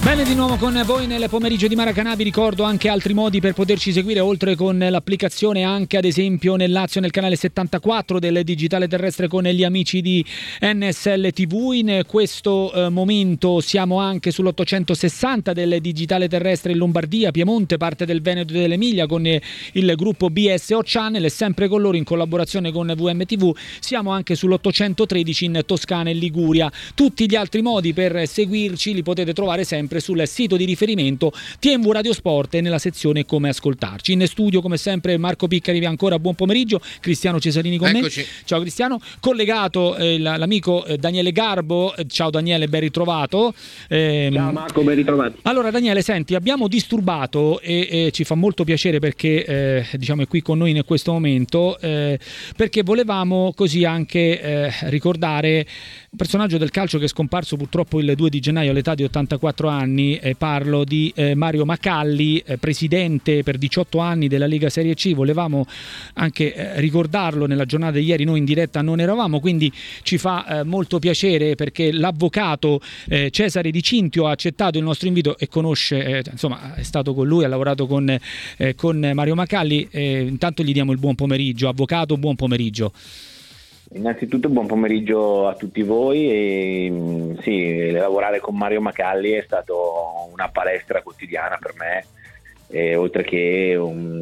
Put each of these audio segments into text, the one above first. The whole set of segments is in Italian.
Bene, di nuovo con voi nel pomeriggio di Maracanã. Vi ricordo anche altri modi per poterci seguire, oltre con l'applicazione, anche ad esempio nel Lazio nel canale 74 del digitale terrestre con gli amici di NSL TV. In questo momento siamo anche sull'860 del digitale terrestre in Lombardia, Piemonte, parte del Veneto e dell'Emilia con il gruppo BSO Channel, e sempre con loro in collaborazione con VMTV siamo anche sull'813 in Toscana e Liguria. Tutti gli altri modi per seguirci li potete trovare sempre sul sito di riferimento TMV Radio Sport e nella sezione come ascoltarci. In studio come sempre Marco Piccari, ancora buon pomeriggio, Cristiano Cesarini con Eccoci. me. Ciao Cristiano, collegato l'amico Daniele Garbo. Ciao Daniele, ben ritrovato. Ciao Marco, ben ritrovato. Allora Daniele, senti, abbiamo disturbato e ci fa molto piacere perché diciamo è qui con noi in questo momento perché volevamo così anche ricordare un personaggio del calcio che è scomparso purtroppo il 2 di gennaio all'età di 84 anni. Parlo di Mario Macalli, presidente per 18 anni della Lega Serie C. Volevamo anche ricordarlo nella giornata di ieri, noi in diretta non eravamo, quindi ci fa molto piacere perché l'avvocato Cesare Di Cintio ha accettato il nostro invito e conosce, insomma è stato con lui, ha lavorato con Mario Macalli. Intanto gli diamo il buon pomeriggio. Avvocato, buon pomeriggio. Innanzitutto buon pomeriggio a tutti voi e sì, lavorare con Mario Macalli è stato una palestra quotidiana per me, oltre che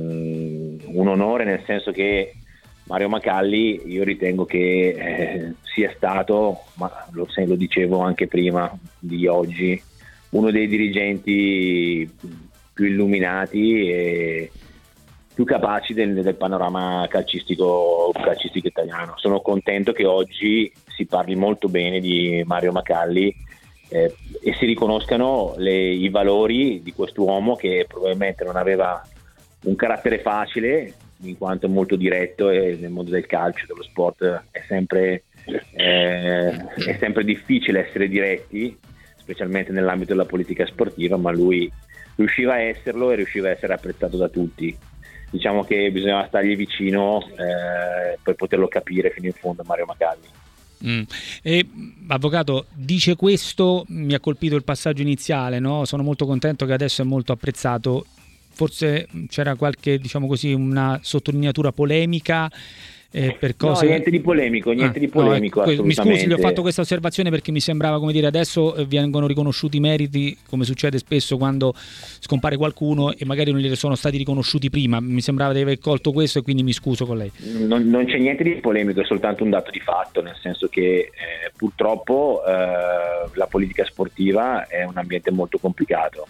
un onore, nel senso che Mario Macalli io ritengo che sia stato, ma lo dicevo anche prima di oggi, uno dei dirigenti più illuminati e più capaci del panorama calcistico italiano. Sono contento che oggi si parli molto bene di Mario Macalli e si riconoscano i valori di quest'uomo che probabilmente non aveva un carattere facile, in quanto è molto diretto, e nel mondo del calcio, dello sport è sempre difficile essere diretti, specialmente nell'ambito della politica sportiva, ma lui riusciva a esserlo e riusciva a essere apprezzato da tutti. Diciamo che bisognava stargli vicino per poterlo capire fino in fondo Mario Macalli. E avvocato, dice questo, mi ha colpito il passaggio iniziale, no? Sono molto contento che adesso è molto apprezzato. Forse c'era qualche, diciamo così, una sottolineatura polemica per cose... No, niente di polemico, assolutamente. Mi scusi, le ho fatto questa osservazione perché mi sembrava, come dire, adesso vengono riconosciuti i meriti, come succede spesso quando scompare qualcuno e magari non gli sono stati riconosciuti prima. Mi sembrava di aver colto questo e quindi mi scuso con lei. Non c'è niente di polemico, è soltanto un dato di fatto, nel senso che purtroppo la politica sportiva è un ambiente molto complicato.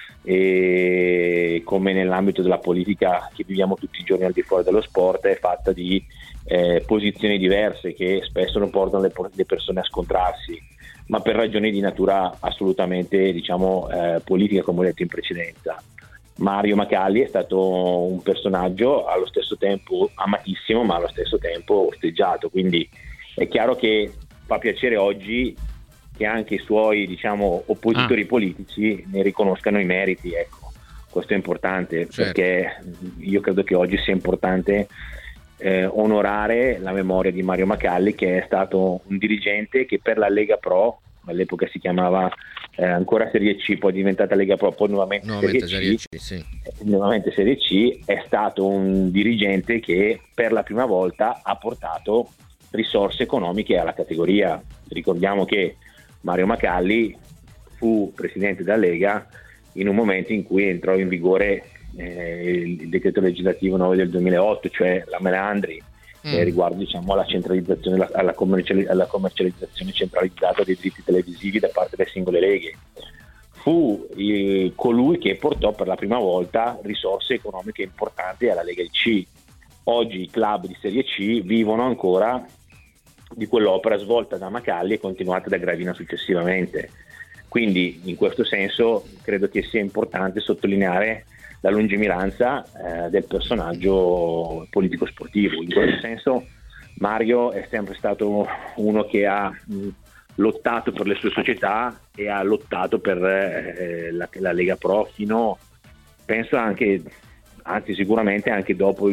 E come nell'ambito della politica che viviamo tutti i giorni al di fuori dello sport, è fatta di posizioni diverse che spesso non portano le persone a scontrarsi, ma per ragioni di natura assolutamente politica, come ho detto in precedenza. Mario Macalli è stato un personaggio allo stesso tempo amatissimo, ma allo stesso tempo osteggiato, quindi è chiaro che fa piacere oggi che anche i suoi oppositori politici ne riconoscano i meriti, ecco. Questo è importante, certo. Perché io credo che oggi sia importante onorare la memoria di Mario Macalli, che è stato un dirigente che per la Lega Pro, all'epoca si chiamava ancora Serie C, poi è diventata Lega Pro, poi nuovamente Serie C, sì. Nuovamente Serie C, è stato un dirigente che per la prima volta ha portato risorse economiche alla categoria. Ricordiamo che Mario Macalli fu presidente della Lega in un momento in cui entrò in vigore il decreto legislativo 9 del 2008, cioè la Melandri, riguardo alla centralizzazione, alla commercializzazione centralizzata dei diritti televisivi da parte delle singole leghe. Fu colui che portò per la prima volta risorse economiche importanti alla Lega C. Oggi i club di Serie C vivono ancora di quell'opera svolta da Macalli e continuata da Gravina successivamente. Quindi in questo senso credo che sia importante sottolineare la lungimiranza del personaggio politico sportivo. In questo senso Mario è sempre stato uno che ha lottato per le sue società e ha lottato per la Lega Pro fino, penso anche, anzi sicuramente anche dopo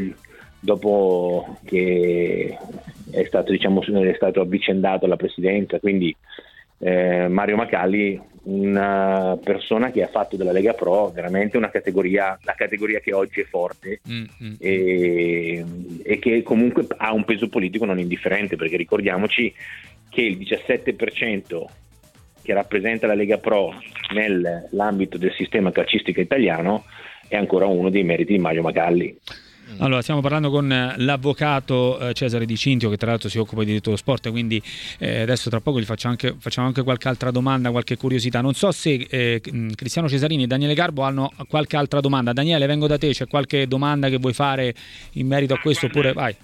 che è stato avvicendato alla presidenza. Quindi Mario Macalli, una persona che ha fatto della Lega Pro veramente la categoria che oggi è forte e che comunque ha un peso politico non indifferente, perché ricordiamoci che il 17% che rappresenta la Lega Pro nell'ambito del sistema calcistico italiano è ancora uno dei meriti di Mario Macalli. Allora, stiamo parlando con l'avvocato Cesare Di Cintio, che tra l'altro si occupa di diritto dello sport, quindi adesso tra poco gli facciamo anche qualche altra domanda, qualche curiosità. Non so se Cristiano Cesarini e Daniele Garbo hanno qualche altra domanda. Daniele, vengo da te, c'è qualche domanda che vuoi fare in merito a questo oppure vai?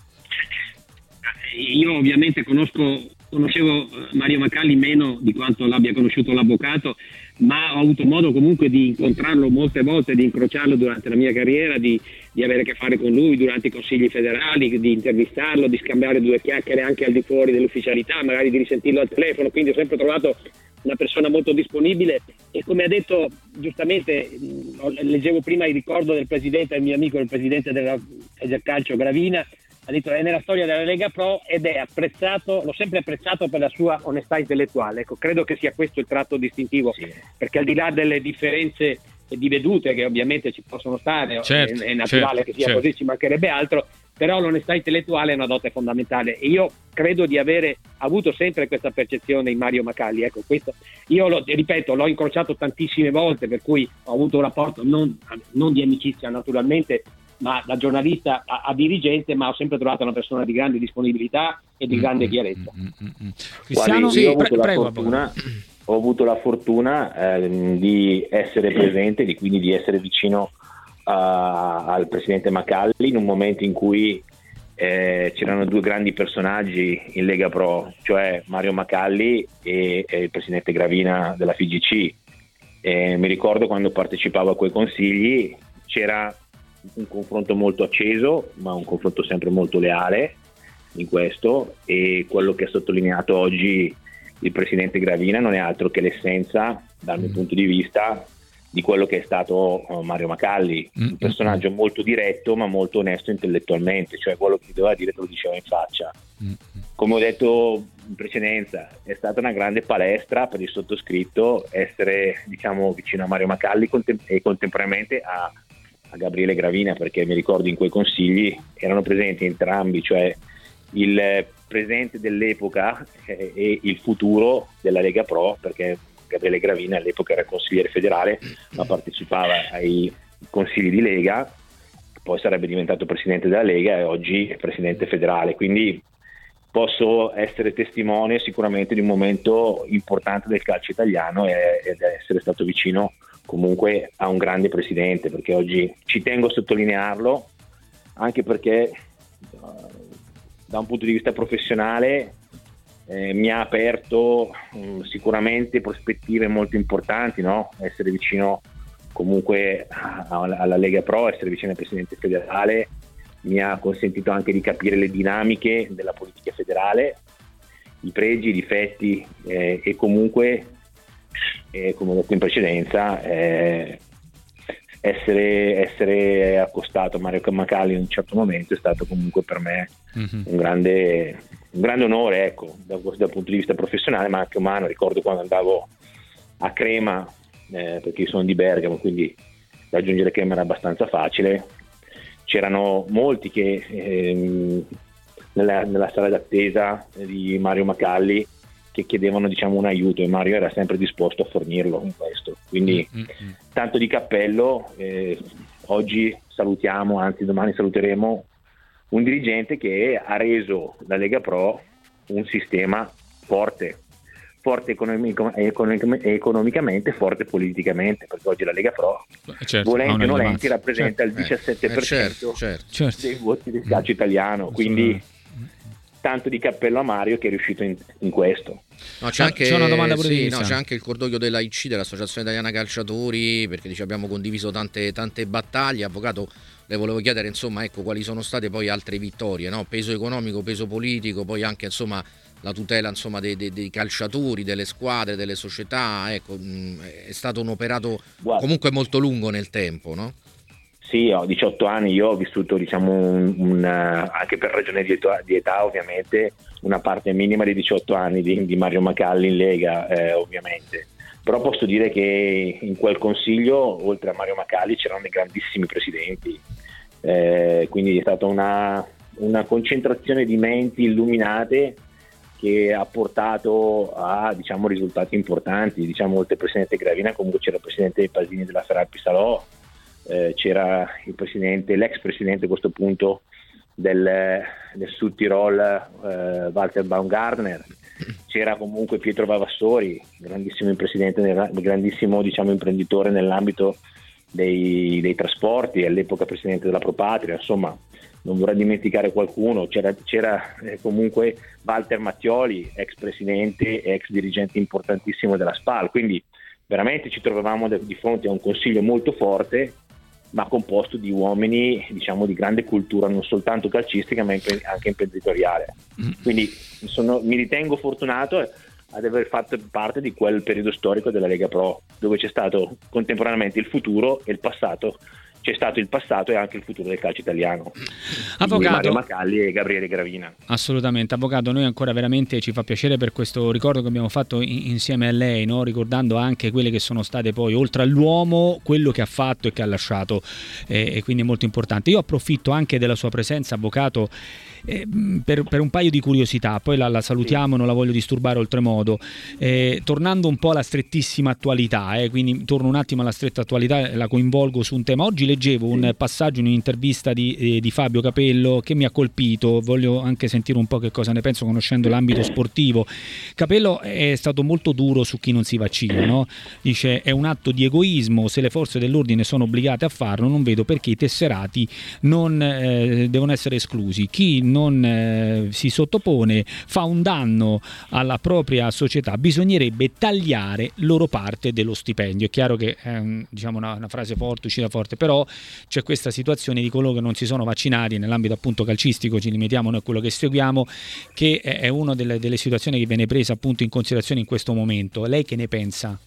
Io ovviamente conoscevo Mario Macalli meno di quanto l'abbia conosciuto l'avvocato, ma ho avuto modo comunque di incontrarlo molte volte, di incrociarlo durante la mia carriera, di avere a che fare con lui durante i consigli federali, di intervistarlo, di scambiare due chiacchiere anche al di fuori dell'ufficialità, magari di risentirlo al telefono, quindi ho sempre trovato una persona molto disponibile e, come ha detto giustamente, leggevo prima il ricordo del presidente, il mio amico, il presidente della Federcalcio Gravina, ha detto è nella storia della Lega Pro ed è apprezzato, l'ho sempre apprezzato per la sua onestà intellettuale. Ecco, credo che sia questo il tratto distintivo, perché al di là delle differenze di vedute che ovviamente ci possono stare, certo, è naturale che sia così, ci mancherebbe altro, però l'onestà intellettuale è una dote fondamentale e io credo di avere avuto sempre questa percezione in Mario Macalli. Ecco, questo io ripeto, l'ho incrociato tantissime volte, per cui ho avuto un rapporto non di amicizia naturalmente, ma da giornalista a dirigente, ma ho sempre trovato una persona di grande disponibilità e di grande chiarezza. Cristiano, sì, ho avuto la fortuna di essere presente, quindi di essere vicino al presidente Macalli in un momento in cui c'erano due grandi personaggi in Lega Pro, cioè Mario Macalli e il presidente Gravina della FIGC. Mi ricordo quando partecipavo a quei consigli c'era un confronto molto acceso, ma un confronto sempre molto leale in questo, e quello che ha sottolineato oggi il presidente Gravina non è altro che l'essenza, dal mio punto di vista, di quello che è stato Mario Macalli, un personaggio molto diretto ma molto onesto intellettualmente, cioè quello che doveva dire te lo diceva in faccia. Come ho detto in precedenza, è stata una grande palestra per il sottoscritto essere, diciamo, vicino a Mario Macalli e contemporaneamente a Gabriele Gravina, perché mi ricordo in quei consigli erano presenti entrambi, cioè il presente dell'epoca e il futuro della Lega Pro, perché Gabriele Gravina all'epoca era consigliere federale ma partecipava ai consigli di Lega, poi sarebbe diventato presidente della Lega e oggi è presidente federale, quindi posso essere testimone sicuramente di un momento importante del calcio italiano ed essere stato vicino comunque a un grande presidente, perché oggi ci tengo a sottolinearlo, anche perché da un punto di vista professionale mi ha aperto sicuramente prospettive molto importanti, no? Essere vicino comunque alla Lega Pro, essere vicino al presidente federale mi ha consentito anche di capire le dinamiche della politica federale, i pregi, i difetti e comunque, come ho detto in precedenza, essere accostato a Mario Macalli in un certo momento è stato comunque per me un grande onore, ecco, dal punto di vista professionale ma anche umano. Ricordo quando andavo a Crema, perché io sono di Bergamo, quindi raggiungere Crema era abbastanza facile, c'erano molti che nella sala d'attesa di Mario Macalli che chiedevano, diciamo, un aiuto, e Mario era sempre disposto a fornirlo in questo, quindi tanto di cappello. Oggi salutiamo, anzi domani saluteremo un dirigente che ha reso la Lega Pro un sistema forte economicamente, forte politicamente, perché oggi la Lega Pro, volenti o nolenti, rappresenta il 17% dei voti del calcio italiano, quindi tanto di cappello a Mario che è riuscito in questo. No, c'è una domanda pure di c'è anche il cordoglio dell'AIC, dell'Associazione Italiana Calciatori, perché dice abbiamo condiviso tante battaglie. Avvocato, le volevo chiedere, insomma, ecco, quali sono state poi altre vittorie, no? Peso economico, peso politico, poi anche, insomma, la tutela, insomma, dei calciatori, delle squadre, delle società, ecco, è stato un operato comunque molto lungo nel tempo, no? Sì, ho 18 anni, io ho vissuto anche per ragione di età ovviamente, una parte minima di 18 anni di Mario Macalli in Lega ovviamente, però posso dire che in quel consiglio oltre a Mario Macalli c'erano dei grandissimi presidenti, quindi è stata una concentrazione di menti illuminate che ha portato a risultati importanti. Oltre al presidente Gravina comunque c'era il presidente Pasini della Ferrari Salò, c'era l'ex presidente a questo punto del Sud Tirol, Walter Baumgartner, c'era comunque Pietro Vavassori, grandissimo grandissimo imprenditore nell'ambito dei trasporti, all'epoca presidente della Propatria, insomma non vorrei dimenticare qualcuno, c'era comunque Walter Mattioli, ex presidente e ex dirigente importantissimo della SPAL, quindi veramente ci trovavamo di fronte a un consiglio molto forte, ma composto di uomini di grande cultura, non soltanto calcistica ma anche imprenditoriale. Quindi mi ritengo fortunato ad aver fatto parte di quel periodo storico della Lega Pro, dove c'è stato contemporaneamente il futuro e il passato. C'è stato il passato e anche il futuro del calcio italiano. Avvocato Mario Macalli e Gabriele Gravina. Assolutamente, avvocato, noi ancora veramente ci fa piacere per questo ricordo che abbiamo fatto insieme a lei, no? Ricordando anche quelle che sono state poi, oltre all'uomo, quello che ha fatto e che ha lasciato, e quindi è molto importante. Io approfitto anche della sua presenza, avvocato, per un paio di curiosità, poi la salutiamo, non la voglio disturbare oltremodo, tornando un po' alla strettissima attualità, quindi torno un attimo alla stretta attualità, la coinvolgo su un tema. Oggi leggevo un passaggio in un'intervista di Fabio Capello che mi ha colpito, voglio anche sentire un po' che cosa ne penso conoscendo l'ambito sportivo. Capello è stato molto duro su chi non si vaccina, no? Dice è un atto di egoismo, se le forze dell'ordine sono obbligate a farlo non vedo perché i tesserati non devono essere esclusi. Chi non si sottopone fa un danno alla propria società, bisognerebbe tagliare loro parte dello stipendio. È chiaro che è una frase forte, uscita forte, però c'è questa situazione di coloro che non si sono vaccinati nell'ambito appunto calcistico, ci limitiamo noi a quello che seguiamo, che è una delle situazioni che viene presa appunto in considerazione in questo momento. Lei che ne pensa?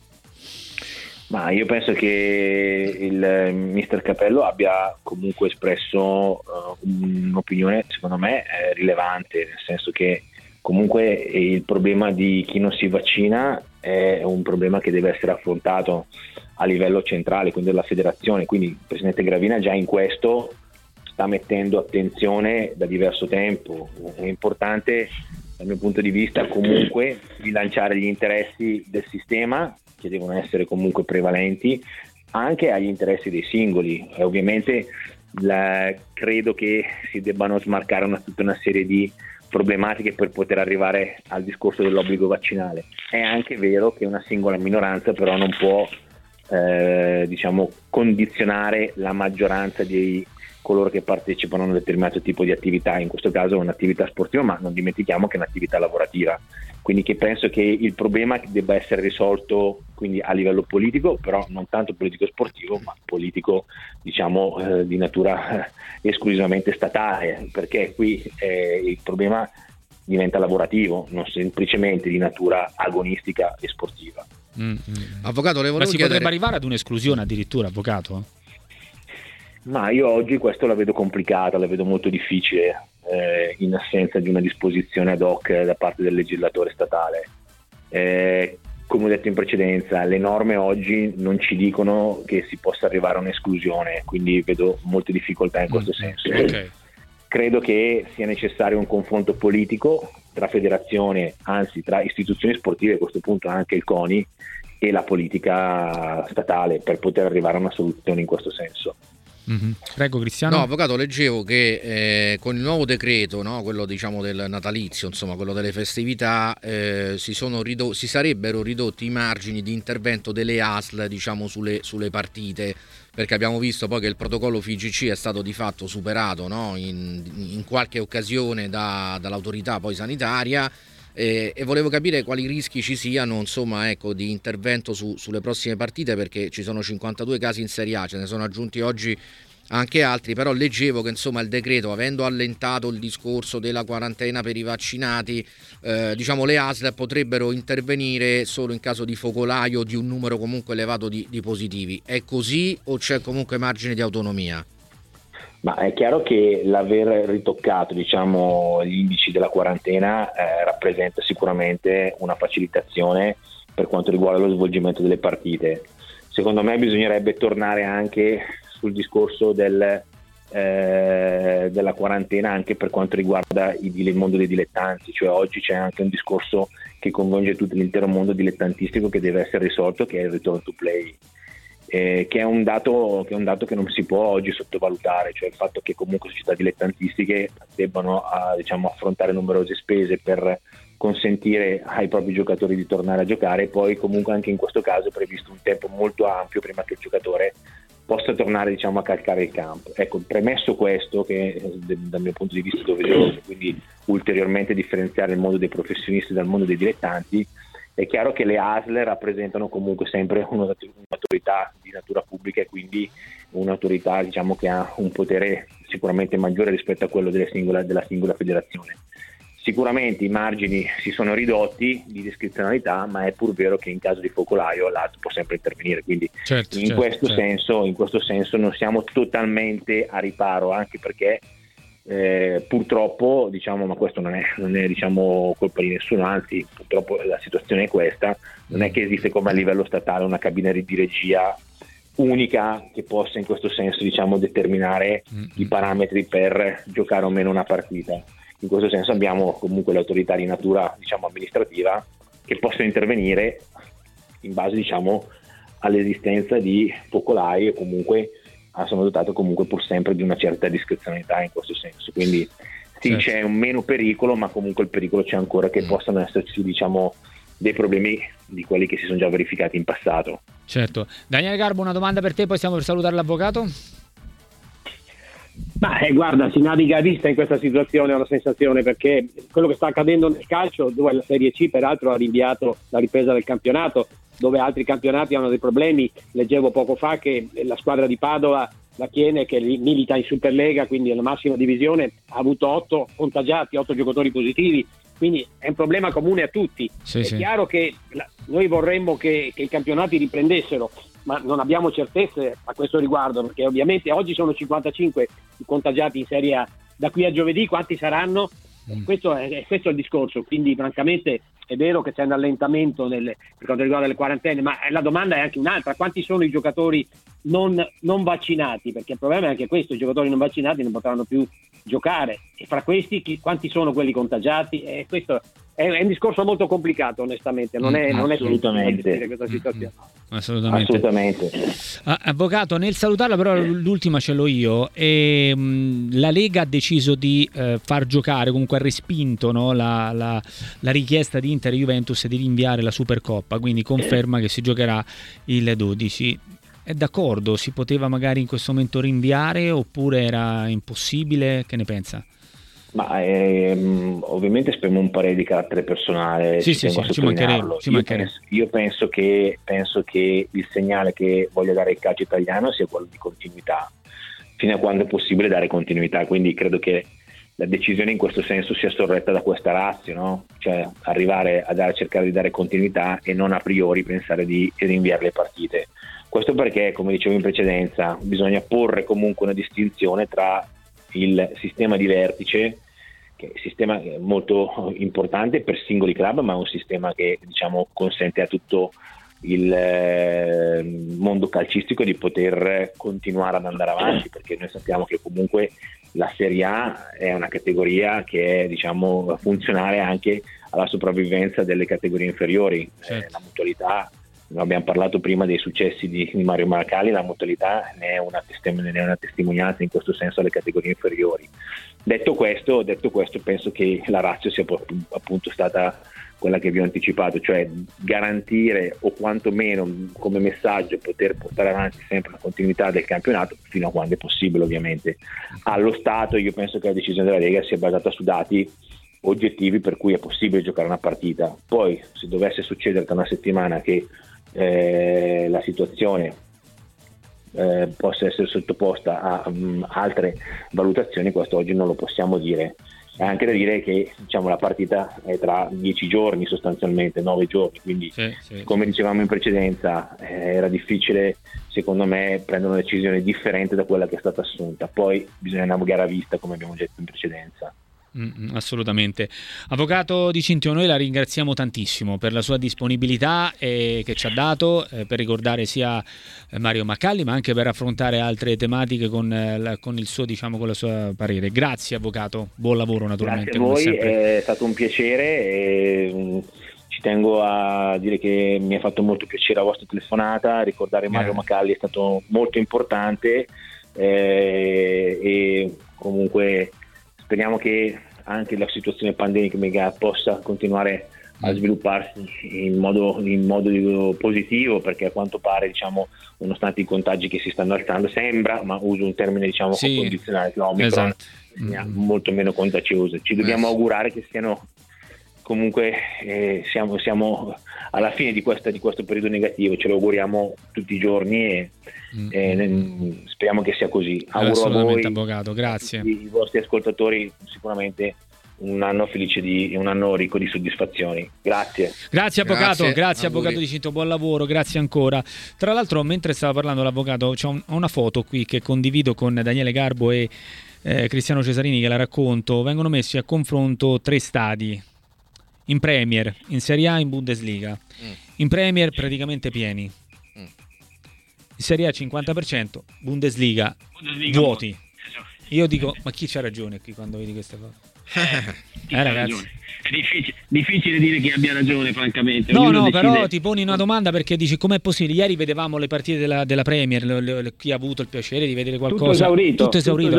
Ma io penso che il mister Capello abbia comunque espresso un'opinione secondo me rilevante, nel senso che comunque il problema di chi non si vaccina è un problema che deve essere affrontato a livello centrale, quindi della federazione, quindi il presidente Gravina già in questo sta mettendo attenzione da diverso tempo. È importante dal mio punto di vista comunque bilanciare gli interessi del sistema, che devono essere comunque prevalenti, anche agli interessi dei singoli. E ovviamente credo che si debbano smarcare tutta una serie di problematiche per poter arrivare al discorso dell'obbligo vaccinale. È anche vero che una singola minoranza però non può condizionare la maggioranza di coloro che partecipano a un determinato tipo di attività, in questo caso un'attività sportiva, ma non dimentichiamo che è un'attività lavorativa, quindi che penso che il problema debba essere risolto quindi a livello politico, però non tanto politico sportivo, ma politico di natura esclusivamente statale, perché qui il problema diventa lavorativo, non semplicemente di natura agonistica e sportiva. Avvocato, le volevo ma si chiedere... potrebbe arrivare ad un'esclusione addirittura, avvocato? Ma io oggi questo la vedo complicata, la vedo molto difficile in assenza di una disposizione ad hoc da parte del legislatore statale. Come ho detto in precedenza, le norme oggi non ci dicono che si possa arrivare a un'esclusione, quindi vedo molte difficoltà in questo senso. Okay. Credo che sia necessario un confronto politico tra federazione, anzi tra istituzioni sportive, a questo punto anche il CONI, e la politica statale per poter arrivare a una soluzione in questo senso. Prego Cristiano. No, avvocato, leggevo che con il nuovo decreto, no, quello del natalizio, insomma quello delle festività, si sarebbero ridotti i margini di intervento delle ASL sulle partite, perché abbiamo visto poi che il protocollo FIGC è stato di fatto superato, no, in qualche occasione dall'autorità poi sanitaria. E volevo capire quali rischi ci siano, insomma, di intervento sulle prossime partite, perché ci sono 52 casi in Serie A, ce ne sono aggiunti oggi anche altri, però leggevo che insomma il decreto, avendo allentato il discorso della quarantena per i vaccinati, diciamo le ASL potrebbero intervenire solo in caso di focolaio di un numero comunque elevato di positivi. È così o c'è comunque margine di autonomia? Ma è chiaro che l'aver ritoccato, diciamo, gli indici della quarantena rappresenta sicuramente una facilitazione per quanto riguarda lo svolgimento delle partite. Secondo me bisognerebbe tornare anche sul discorso della quarantena anche per quanto riguarda il mondo dei dilettanti, cioè oggi c'è anche un discorso che coinvolge tutto l'intero mondo dilettantistico che deve essere risolto, che è il return to play. Che è un dato che non si può oggi sottovalutare, cioè il fatto che comunque società dilettantistiche debbano diciamo, affrontare numerose spese per consentire ai propri giocatori di tornare a giocare, e poi comunque anche in questo caso è previsto un tempo molto ampio prima che il giocatore possa tornare, diciamo, a calcare il campo. Ecco, premesso questo, che dal mio punto di vista doveroso, quindi ulteriormente differenziare il mondo dei professionisti dal mondo dei dilettanti, è chiaro che le ASL rappresentano comunque sempre un'autorità di natura pubblica e quindi un'autorità, diciamo, che ha un potere sicuramente maggiore rispetto a quello della singola federazione. Sicuramente i margini si sono ridotti di discrezionalità, ma è pur vero che in caso di focolaio l'ASL può sempre intervenire, quindi in questo senso non siamo totalmente a riparo, anche perché purtroppo, diciamo, ma questo non è diciamo colpa di nessuno, anzi purtroppo la situazione è questa, non è che esiste come a livello statale una cabina di regia unica che possa in questo senso, diciamo, determinare i parametri per giocare o meno una partita. In questo senso abbiamo comunque le autorità di natura, diciamo, amministrativa che possono intervenire in base, diciamo, all'esistenza di focolai e comunque sono dotate comunque pur sempre di una certa discrezionalità in questo senso, quindi sì, certo, c'è un meno pericolo, ma comunque il pericolo c'è ancora che possano esserci, diciamo, dei problemi di quelli che si sono già verificati in passato. Certo. Daniele Garbo, una domanda per te, poi stiamo per salutare l'avvocato. Ma guarda, si naviga a vista in questa situazione, è una sensazione, perché quello che sta accadendo nel calcio, dove la Serie C peraltro ha rinviato la ripresa del campionato, dove altri campionati hanno dei problemi. Leggevo poco fa che la squadra di Padova, la Chiene, che milita in Superlega, quindi nella massima divisione, ha avuto 8 contagiati, 8 giocatori positivi, quindi è un problema comune a tutti. È chiaro che noi vorremmo che i campionati riprendessero, ma non abbiamo certezze a questo riguardo, perché ovviamente oggi sono 55 i contagiati in Serie A, da qui a giovedì quanti saranno? Questo è il discorso, quindi francamente è vero che c'è un allentamento per quanto riguarda le quarantene, ma la domanda è anche un'altra: quanti sono i giocatori non vaccinati? Perché il problema è anche questo: i giocatori non vaccinati non potranno più giocare, e fra questi quanti sono quelli contagiati? E questo è un discorso molto complicato, onestamente, non è assolutamente questa situazione. Assolutamente. Avvocato, nel salutarla però l'ultima ce l'ho io. La Lega ha deciso di far giocare, comunque ha respinto, no, la richiesta di Inter e Juventus di rinviare la Supercoppa, quindi conferma che si giocherà il 12. È d'accordo? Si poteva magari in questo momento rinviare oppure era impossibile? Che ne pensa? Ma ovviamente esprimo un parere di carattere personale. Ci mancherebbe. Io penso che il segnale che voglia dare il calcio italiano sia quello di continuità, fino a quando è possibile dare continuità, quindi credo che la decisione in questo senso sia sorretta da questa ratio, no? Cioè arrivare a cercare di dare continuità e non a priori pensare di rinviare le partite. Questo perché, come dicevo in precedenza, bisogna porre comunque una distinzione tra il sistema di vertice, che è un sistema molto importante per singoli club, ma è un sistema che, diciamo, consente a tutto il mondo calcistico di poter continuare ad andare avanti, perché noi sappiamo che comunque la Serie A è una categoria che è, diciamo, funzionale anche alla sopravvivenza delle categorie inferiori. La mutualità, noi abbiamo parlato prima dei successi di Mario Maracali, la mutualità ne è una testimonianza in questo senso alle categorie inferiori. Detto questo, penso che la ratio sia appunto stata quella che vi ho anticipato, cioè garantire o quantomeno come messaggio poter portare avanti sempre la continuità del campionato fino a quando è possibile, ovviamente. Allo stato io penso che la decisione della Lega sia basata su dati oggettivi per cui è possibile giocare una partita. Poi se dovesse succedere tra una settimana che la situazione possa essere sottoposta a altre valutazioni, questo oggi non lo possiamo dire. È anche da dire che la partita è tra 10 giorni, sostanzialmente 9 giorni, quindi come dicevamo in precedenza era difficile secondo me prendere una decisione differente da quella che è stata assunta. Poi bisogna navigare a vista, come abbiamo detto in precedenza. Assolutamente. Avvocato Di Cintio, noi la ringraziamo tantissimo per la sua disponibilità che ci ha dato per ricordare sia Mario Macalli, ma anche per affrontare altre tematiche con il suo, con la sua parere. Grazie avvocato, buon lavoro naturalmente. Grazie a voi, è stato un piacere e ci tengo a dire che mi ha fatto molto piacere la vostra telefonata. Ricordare Mario Macalli è stato molto importante e comunque speriamo che anche la situazione pandemica possa continuare a svilupparsi in modo positivo, perché a quanto pare nonostante i contagi che si stanno alzando sembra, ma uso un termine condizionale, l'Omicron sia molto meno contagioso. Ci dobbiamo augurare che siano comunque siamo alla fine di questo periodo negativo, ce lo auguriamo tutti i giorni e speriamo che sia così. Auguro a voi, avvocato, grazie. I vostri ascoltatori sicuramente un anno felice un anno ricco di soddisfazioni. Grazie avvocato, grazie avvocato Di Cintio, buon lavoro, grazie ancora. Tra l'altro, mentre stava parlando l'avvocato, c'ho una foto qui che condivido con Daniele Garbo e Cristiano Cesarini, che la racconto. Vengono messi a confronto 3 stadi in Premier, in Serie A, in Bundesliga. In Premier praticamente pieni, in Serie A 50%, Bundesliga vuoti. Io dico, ma chi c'ha ragione qui quando vedi queste cose? Ragazzi, è difficile dire chi abbia ragione, francamente. No, però ti poni una domanda, perché dici com'è possibile? Ieri vedevamo le partite della Premier, chi ha avuto il piacere di vedere qualcosa, tutto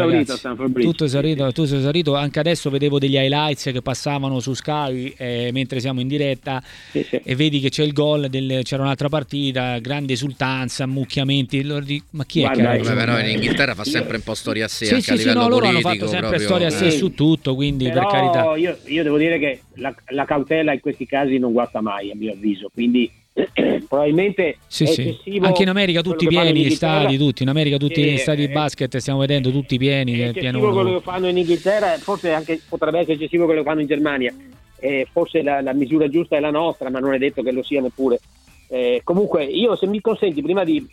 esaurito. Anche adesso vedevo degli highlights che passavano su Sky mentre siamo in diretta, e vedi che c'è il gol c'era un'altra partita, grande esultanza, ammucchiamenti. Ma chi è che ha ragione? Però in Inghilterra fa sempre un po' storia a sé, anche a livello loro politico, hanno fatto sempre proprio, storia a sé su tutto, quindi però, per carità. Io devo dire che la cautela in questi casi non guasta mai, a mio avviso, quindi probabilmente è eccessivo. Anche in America tutti pieni gli stadi, tutti in America tutti gli stadi di basket stiamo vedendo tutti pieni, è eccessivo quello che fanno in Inghilterra, forse anche potrebbe essere eccessivo quello che fanno in Germania, forse la misura giusta è la nostra, ma non è detto che lo sia neppure. Comunque io, se mi consenti, prima di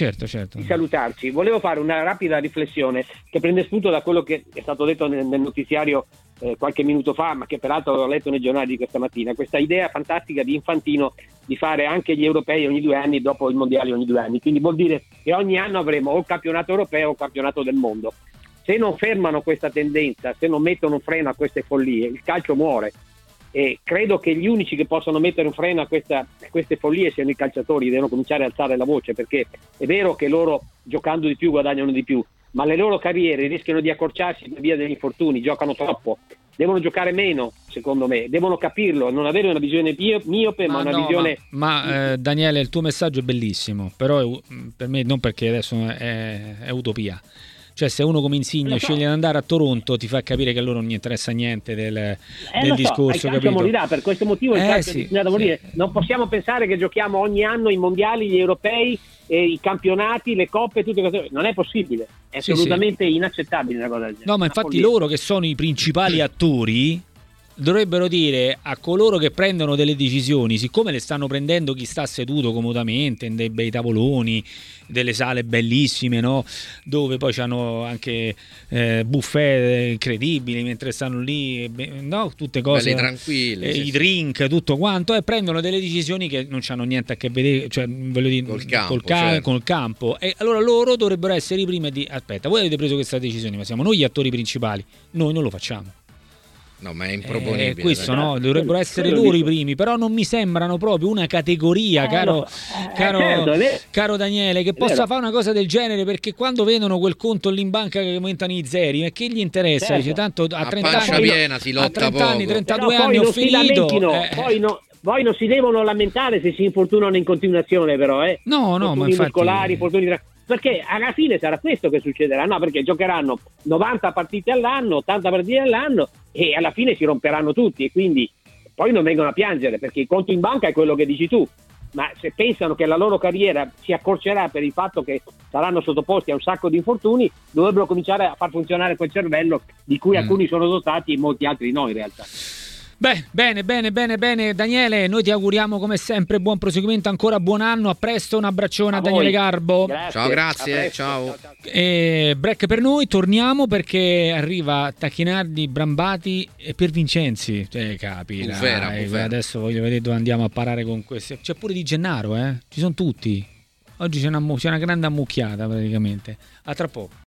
salutarci, volevo fare una rapida riflessione che prende spunto da quello che è stato detto nel notiziario qualche minuto fa, ma che peraltro ho letto nei giornali di questa mattina, questa idea fantastica di Infantino di fare anche gli europei ogni 2 anni dopo il mondiale ogni 2 anni, quindi vuol dire che ogni anno avremo o il campionato europeo o il campionato del mondo. Se non fermano questa tendenza, se non mettono un freno a queste follie, il calcio muore. E credo che gli unici che possono mettere un freno a queste follie siano i calciatori, devono cominciare a alzare la voce, perché è vero che loro giocando di più guadagnano di più, ma le loro carriere rischiano di accorciarsi per via degli infortuni, giocano troppo, devono giocare meno, secondo me, devono capirlo, non avere una visione miope, ma una visione... Daniele, il tuo messaggio è bellissimo, però per me, non perché adesso è utopia. Cioè, se uno come Insigne sceglie di andare a Toronto, ti fa capire che a loro non gli interessa niente del discorso. Il calcio morirà, per questo motivo il calcio è destinato a morire. Non possiamo pensare che giochiamo ogni anno i mondiali, gli europei, i campionati, le coppe, tutte queste cose. Non è possibile, è assolutamente inaccettabile una cosa del genere. No, ma infatti loro, che sono i principali attori, dovrebbero dire a coloro che prendono delle decisioni, siccome le stanno prendendo chi sta seduto comodamente in dei bei tavoloni, delle sale bellissime, no? Dove poi c'hanno anche buffet incredibili mentre stanno lì, no? Tutte cose belle tranquille, i drink, tutto quanto, e prendono delle decisioni che non c'hanno niente a che vedere, cioè, voglio dire, col campo. E allora loro dovrebbero essere i primi di aspetta, voi avete preso questa decisione, ma siamo noi gli attori principali, noi non lo facciamo. No, ma è improponibile. Questo no, dovrebbero essere loro i primi, però non mi sembrano proprio una categoria, caro Daniele, che possa fare una cosa del genere, perché quando vedono quel conto lì in banca che aumentano i zeri, e che gli interessa? Dice, tanto a 30 anni piena si lotta, a 30 anni, 32 anni ho finito. Poi non si devono lamentare se si infortunano in continuazione, però no, ma infatti muscolari, perché alla fine sarà questo che succederà, no? Perché giocheranno 90 partite all'anno, 80 partite all'anno, e alla fine si romperanno tutti, e quindi poi non vengono a piangere, perché il conto in banca è quello che dici tu, ma se pensano che la loro carriera si accorcerà per il fatto che saranno sottoposti a un sacco di infortuni, dovrebbero cominciare a far funzionare quel cervello di cui alcuni sono dotati e molti altri no in realtà. Beh, bene Daniele, noi ti auguriamo come sempre buon proseguimento, ancora buon anno, a presto, un abbraccione a Daniele Garbo. Grazie. Ciao. Break per noi, torniamo perché arriva Tacchinardi, Brambati e Piervincenzi, capita. Bufera. Adesso voglio vedere dove andiamo a parare con questi. C'è pure Di Gennaro, ci sono tutti. Oggi c'è una grande ammucchiata praticamente. A tra poco.